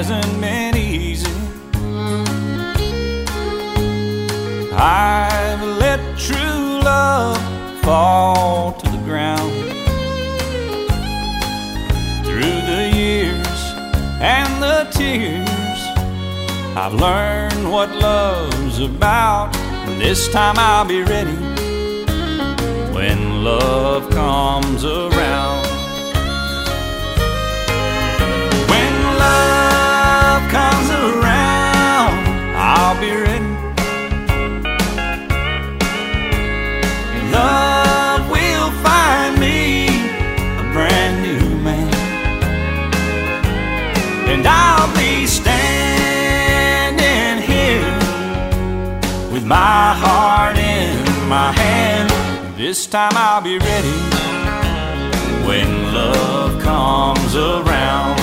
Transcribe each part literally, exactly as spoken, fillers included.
hasn't been easy. I've let true love fall to the ground. Through the years and the tears, I've learned what love's about. And this time I'll be ready when love comes around. When love comes around, I'll be ready. Love will find me a brand new man, and I'll be standing here with my heart in my hand. This time I'll be ready when love comes around.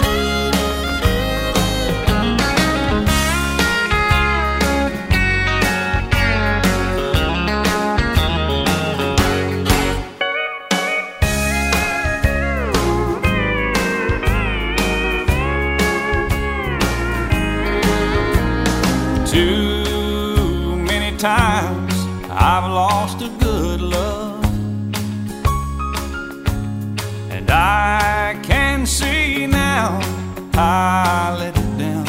Too many times I've lost a good love, and I can see now I let it down.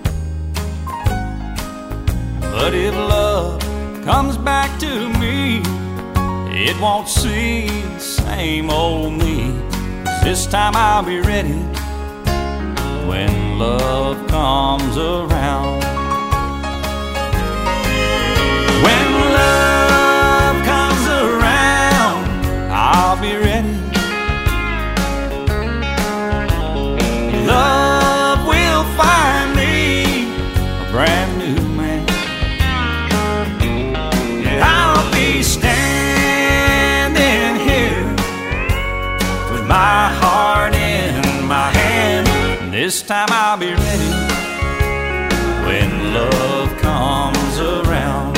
But if love comes back to me, it won't see the same old me. 'Cause this time I'll be ready when love comes around. When love comes around, I'll be ready. Love will find me a brand new man, and I'll be standing here with my heart in my hand. And this time I'll be ready when love comes around.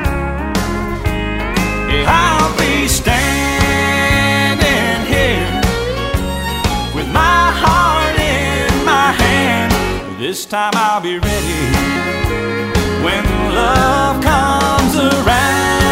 I'll be standing here with my heart in my hand. This time I'll be ready when love comes around.